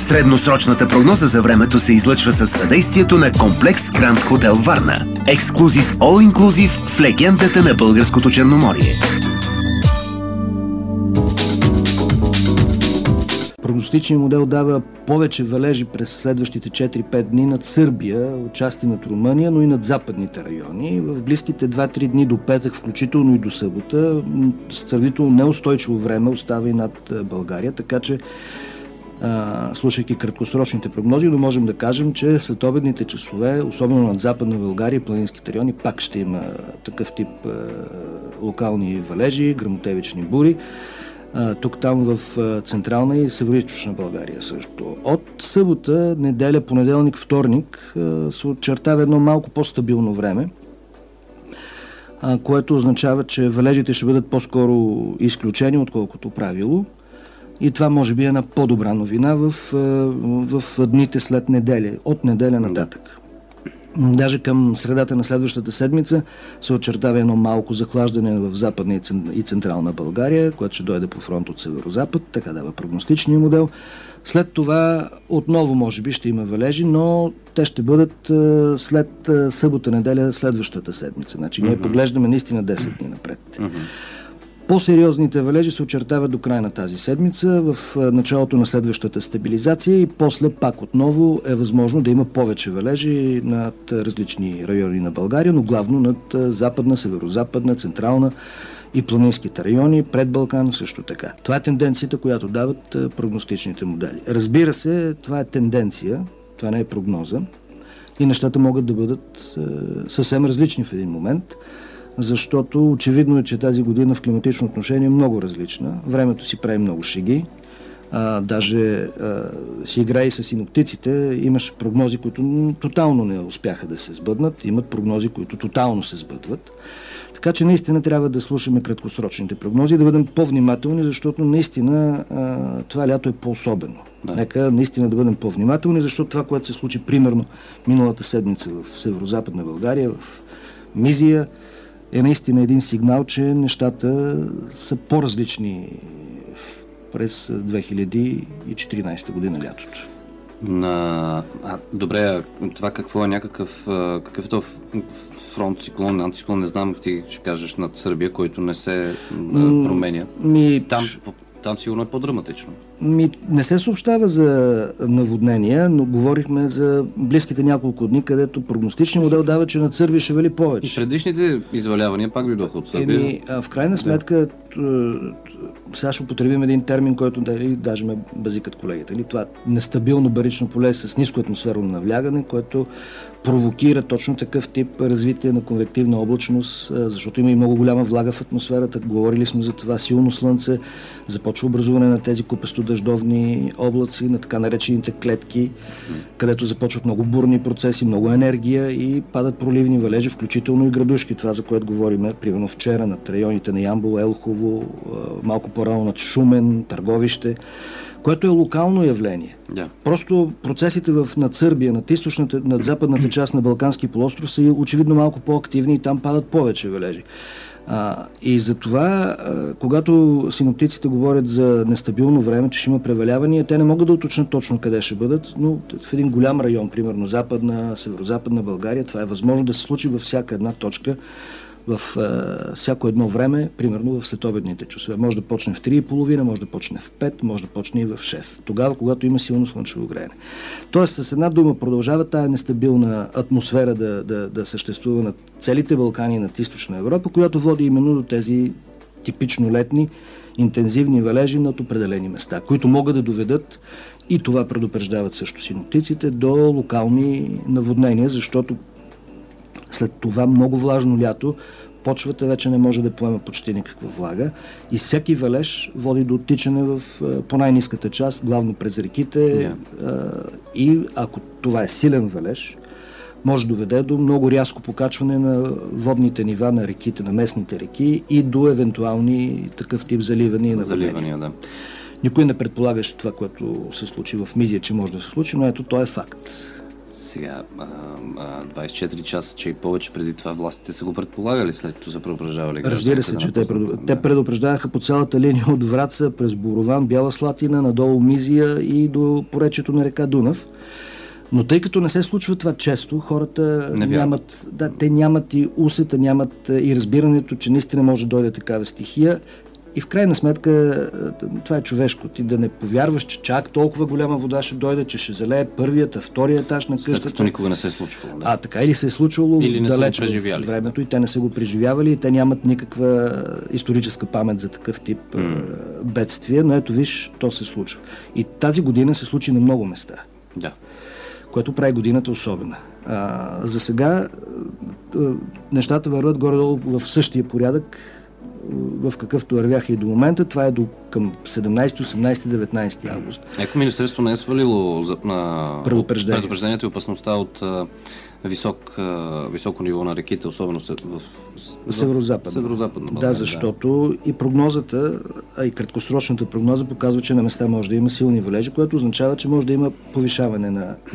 Средносрочната прогноза за времето се излъчва със съдействието на Комплекс Гранд Хотел Варна. Ексклузив All Inclusive в легендата на българското Черноморие. Прогностичният модел дава повече валежи през следващите 4-5 дни над Сърбия, отчасти над Румъния, но и над западните райони. В близките 2-3 дни до петък, включително и до събота, сравнително неустойчиво време остава и над България, така че слушайки краткосрочните прогнози, но можем да кажем, че в следобедните часове, особено над Западна България и планинските райони, пак ще има такъв тип локални валежи, гръмотевични бури. Тук-там в Централна и Североизточна България също. От събота, неделя, понеделник, вторник се очертава едно малко по-стабилно време, което означава, че валежите ще бъдат по-скоро изключени, отколкото правило. И това може би е една по-добра новина в дните след неделя, от неделя нататък. Даже към средата на следващата седмица се очертава едно малко захлаждане в Западна и Централна България, което ще дойде по фронт от северо-запад, така дава прогностичния модел. След това отново може би ще има валежи, но те ще бъдат след събота-неделя следващата седмица. Значи ние поглеждаме наистина 10 дни напред. По-сериозните валежи се очертават до края на тази седмица, в началото на следващата стабилизация и после пак отново е възможно да има повече валежи над различни райони на България, но главно над Западна, Северо-западна, Централна и планинските райони, пред Балкан също така. Това е тенденцията, която дават прогностичните модели. Разбира се, това е тенденция, това не е прогноза и нещата могат да бъдат съвсем различни в един момент, защото очевидно е, че тази година в климатично отношение е много различна. Времето си прави много шеги. Даже си играе и с синоптиците. Имаше прогнози, които тотално не успяха да се сбъднат. Имат прогнози, които тотално се сбъдват. Така че наистина трябва да слушаме краткосрочните прогнози, да бъдем по-внимателни, защото наистина това лято е по-особено. Да. Нека наистина да бъдем по-внимателни, защото това, което се случи примерно миналата седмица в Северо-западна България, в Мизия, е наистина един сигнал, че нещата са по-различни през 2014 година лятото. Добре, това какво е някакъв фронт, циклон, антициклон, не знам, ти ще кажеш над Сърбия, който не се променя. Там сигурно е по-драматично. Не се съобщава за наводнения, но говорихме за близките няколко дни, където прогностичният модел дава, че над Сърбия ще вали повече. И предишните извалявания пак дойдоха от Сърбия. В крайна сметка, сега ще употребим един термин, който даже ме базикат колегите. Това нестабилно барично поле с ниско атмосферно навлягане, което провокира точно такъв тип развитие на конвективна облачност, защото има и много голяма влага в атмосферата. Говорили сме за това, силно слънце, започва образуване на тези купесто-дъждовни облаци, на така наречените клетки, където започват много бурни процеси, много енергия и падат проливни валежи, включително и градушки. Това, за което говорим, примерно вчера над районите на Ямбол, Елхово, малко по-рано над Шумен, Търговище, което е локално явление. Yeah. Просто процесите над Сърбия, над западната част на Балкански полуостров са очевидно малко по-активни и там падат повече валежи. И затова, когато синоптиците говорят за нестабилно време, че ще има превалявания, те не могат да уточнят точно къде ще бъдат, но в един голям район, примерно Западна, Северо-западна България, това е възможно да се случи във всяка една точка, в всяко едно време, примерно в следобедните часове. Може да почне в 3:30, може да почне в 5, може да почне и в 6. Тогава, когато има силно слънчево греене. Тоест, с една дума продължава тая нестабилна атмосфера да съществува на целите Балкани и над Източна Европа, която води именно до тези типично летни, интензивни валежи над определени места, които могат да доведат, и това предупреждават също синоптиците, до локални наводнения, защото след това много влажно лято почвата вече не може да поема почти никаква влага и всеки валеж води до оттичане по най-ниската част, главно през реките, и ако това е силен валеж, може да доведе до много рязко покачване на водните нива на реките, на местните реки и до евентуални такъв тип заливания и наводнения. Да. Никой не предполагаше това, което се случи в Мизия, че може да се случи, но ето, то е факт. Сега, 24 часа, че и повече преди това властите са го предполагали, след като са предупреждавали. Разбира се, че те предупреждаваха по цялата линия от Враца през Борован, Бяла Слатина, надолу Мизия и до поречието на река Дунав. Но тъй като не се случва това често, хората нямат, те нямат и усета, нямат и разбирането, че наистина може да дойде такава стихия. И в крайна сметка това е човешко. Ти да не повярваш, че чак толкова голяма вода ще дойде, че ще залее първият, втория етаж на къщата. След като никога не се е случвало. Да. Така или се е случвало далеч в времето и те не са го преживявали и те нямат никаква историческа памет за такъв тип бедствие, но ето виж, то се случва. И тази година се случи на много места. Да. Което прави годината особена. За сега нещата върват горе-долу в същия порядък, в какъвто вървяха и до момента. Това е до към 17, 18, 19 август. Ако Министерството не е свалило предупреждението и опасността от високо ниво на реките, особено в северо-западно. Да, защото и прогнозата, а и краткосрочната прогноза показва, че на места може да има силни валежи, което означава, че може да има повишаване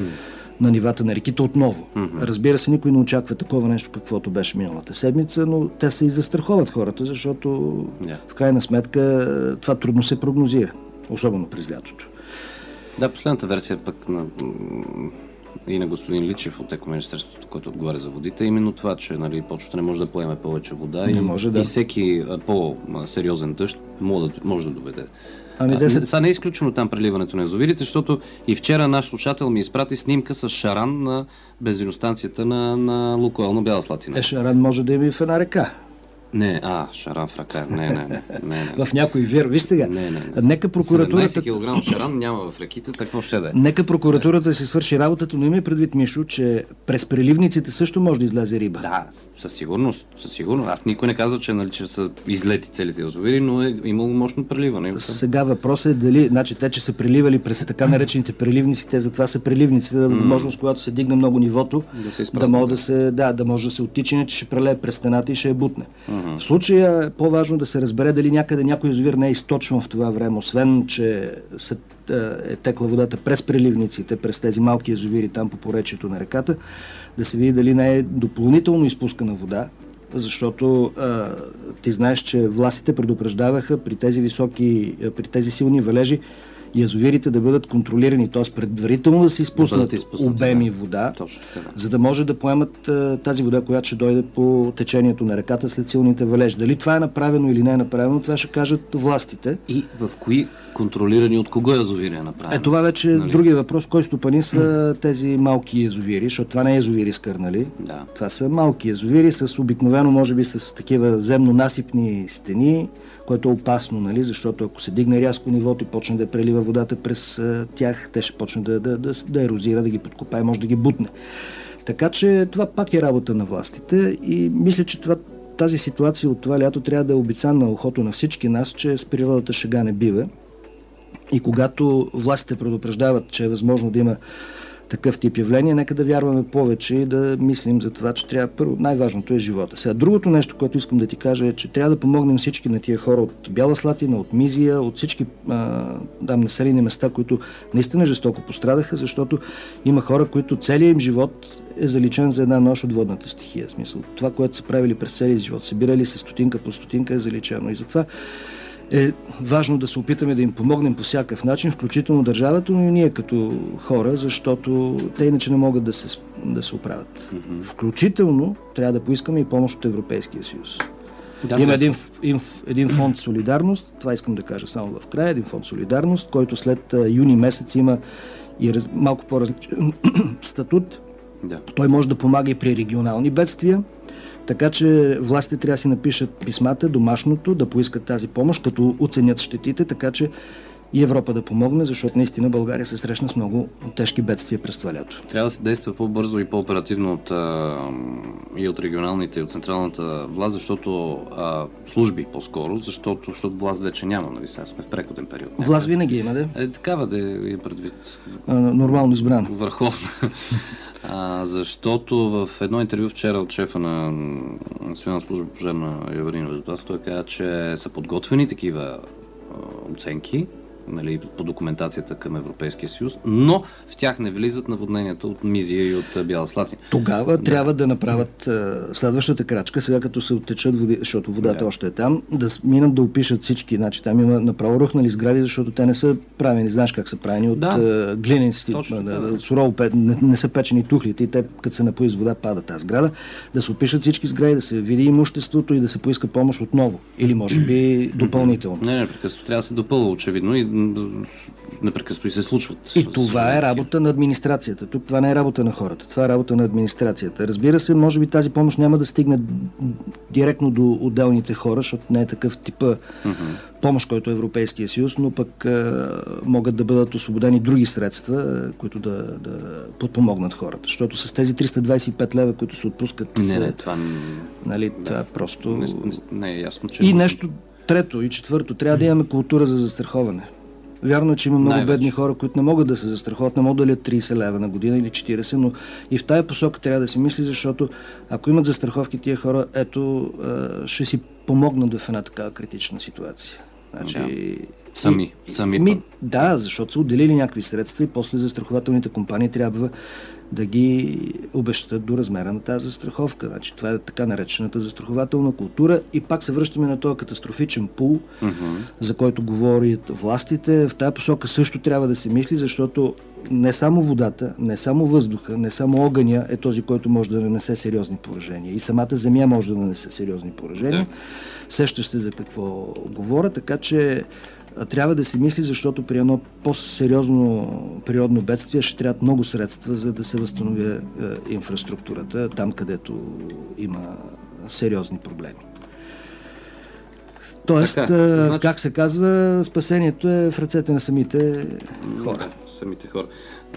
на нивата на реките отново. Разбира се, никой не очаква такова нещо, каквото беше миналата седмица, но те се и застраховат хората, защото в крайна сметка това трудно се прогнозира, особено през лятото. Да, последната версия пък и на господин Личев от Екоминистерството, който отговаря за водите, именно това, че почвата не може да поеме повече вода и всеки по-сериозен дъжд може да доведе. Сега не е изключено там преливането на язовирите, защото и вчера наш слушател ми изпрати снимка с шаран на бензиностанцията на Лукойл на Бяла Слатина. Шаран може да има и в една река. Не, шаран в ръка. Не. В някой вир. Виж сега. Нека прокуратурата... 17 кг шаран няма в реките, какво ще да е. Нека прокуратурата си свърши работата, но има предвид, Мишо, че през преливниците също може да излезе риба. Да, със сигурност. Аз никой не казва, че са излети целите язовири, но е имало мощно преливане. Сега въпросът е дали, те, че са преливали през така наречените преливници, те затова са преливниците, да възможност, когато се дигне много нивото, да може да се оттича, че ще прелее през стената и ще я бутне. В случая е по-важно да се разбере дали някъде някой язовир не е източван в това време, освен че е текла водата през преливниците, през тези малки язовири там по поречието на реката, да се види дали не е допълнително изпускана вода, защото ти знаеш, че властите предупреждаваха при тези силни валежи язовирите да бъдат контролирани, т.е. предварително да се изпуснат обеми вода, за да може да поемат тази вода, която ще дойде по течението на реката след силните валежи. Дали това е направено или не е направено, това ще кажат властите. И в кои контролирани от кого язовири е направено? Това вече е другия въпрос, кой стопанисва тези малки язовири, защото това не е язовири с кърнали. Да. Това са малки язовири с обикновено, може би с такива земно-насипни стени, което е опасно, защото ако се дигне рязко нивото и почне да прелива водата през тях, те ще почне да ерозира, да ги подкопае, може да ги бутне. Така че това пак е работа на властите и мисля, че тази ситуация от това лято трябва да е обицан на ухото на всички нас, че с природата шега не бива. И когато властите предупреждават, че е възможно да има такъв тип явление, нека да вярваме повече и да мислим за това, че трябва първо, най-важното е живота. Сега, другото нещо, което искам да ти кажа е, че трябва да помогнем всички на тия хора от Бяла Слатина, от Мизия, от всички населени места, които наистина жестоко пострадаха, защото има хора, които целият им живот е заличен за една нощ от водната стихия. В смисъл, това, което са правили през целия живот, събирали се стотинка по стотинка, е заличено. И затова е важно да се опитаме да им помогнем по всякакъв начин, включително държавата, но и ние като хора, защото те иначе не могат да се оправят. Включително трябва да поискаме и помощ от Европейския съюз. Има един фонд Солидарност, това искам да кажа само в края, един фонд Солидарност, който след юни месец има и малко по-различен статут. Да. Той може да помага и при регионални бедствия. Така че властите трябва да си напишат писмата, домашното, да поискат тази помощ, като оценят щетите, така че и Европа да помогне, защото наистина България се срещна с много тежки бедствия през това лято. Трябва да се действа по-бързо и по-оперативно и от регионалните, и от централната власт, защото служби по-скоро, защото власт вече няма, сега сме в преходен период. Власт винаги има, да? Такава да е предвид. Нормално избрано. Върховна. Защото в едно интервю вчера от шефа на Национална служба пожарна и аварийна безопасност, той каза, че са подготвени такива оценки нали, по документацията към Европейския съюз, но в тях не влизат наводненията от Мизия и от Бяла Слатина. Тогава трябва да направят следващата крачка, сега като се оттечат води, защото водата още е там, да минат да опишат всички. Значи там има направо рухнали сгради, защото те не са правени, знаеш как са правени, от глиници, от сурово, не са печени тухлите и те, като се напои с вода, пада тази сграда. Да се опишат всички сгради, да се види имуществото и да се поиска помощ отново. Или може би допълнително. Не, непрекъснато трябва да се допълва, очевидно, и непрекъснато и се случват. И това е работа на администрацията. Тук това не е работа на хората, това е работа на администрацията. Разбира се, може би тази помощ няма да стигне директно до отделните хора, защото не е такъв типа помощ, който е Европейския съюз, но пък могат да бъдат освободени други средства, които да подпомогнат хората. Защото с тези 325 лева, които се отпускат... това просто... Не е ясно, че... И нещо трето и четвърто. Трябва да имаме култура за застраховане. Вярно е, че има много бедни хора, които не могат да се застраховат, не могат да лият 30 лева на година или 40, но и в тая посока трябва да се мисли, защото ако имат застраховки тия хора, ще си помогнат в една такава критична ситуация. Значи, Сами. Да, защото са отделили някакви средства и после застрахователните компании трябва да ги обещат до размера на тази застраховка. Значи, това е така наречената застрахователна култура и пак се връщаме на този катастрофичен пул, за който говорят властите. В тази посока също трябва да се мисли, защото не само водата, не само въздуха, не само огъня е този, който може да нанесе сериозни поражения. И самата земя може да нанесе сериозни поражения. Сещаш се за какво говоря, така че трябва да се мисли, защото при едно по-сериозно природно бедствие ще трябват много средства, за да се възстанови инфраструктурата там, където има сериозни проблеми. Тоест, как се казва, спасението е в ръцете на самите хора. Самите хора.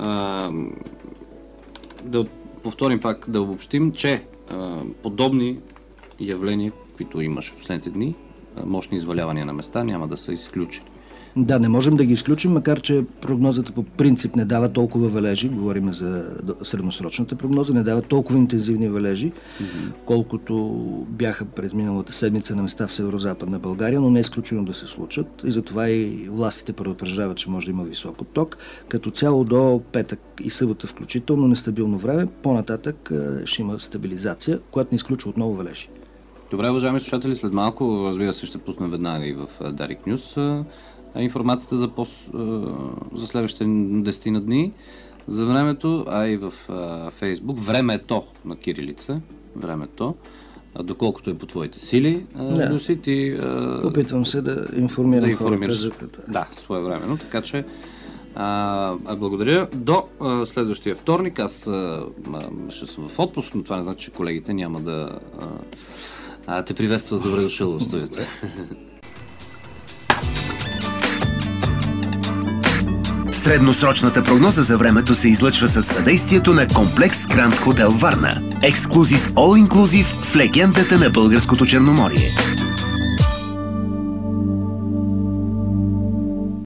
Да повторим пак, да обобщим, че подобни явления, които имаш в последните дни, мощни извалявания на места, няма да са изключени. Да, не можем да ги изключим, макар че прогнозата по принцип не дава толкова валежи, говорим за средносрочната прогноза, не дава толкова интензивни валежи, колкото бяха през миналата седмица на места в северо-западна България, но не е изключено да се случат и затова и властите предупреждават, че може да има висок отток. Като цяло до петък и събота включително нестабилно време, по-нататък ще има стабилизация, която не изключва отново валежи. Добре, уважаеми слушатели, след малко, разбира се, ще пуснем веднага и в Дарик Нюс информацията за следващите 10 дни, за времето, а и в Фейсбук. Времето на кирилица. Времето. Доколкото е по твоите сили, Люси, ти... Опитвам се да информирам хората. Да, своевременно. Така че благодаря. До следващия вторник. Аз ще съм в отпуск, но това не значи, че колегите няма да те приветстват с добре дошъл в студията. Средносрочната прогноза за времето се излъчва със съдействието на Комплекс Гранд Хотел Варна. Ексклузив All Inclusive в легендата на българското Черноморие.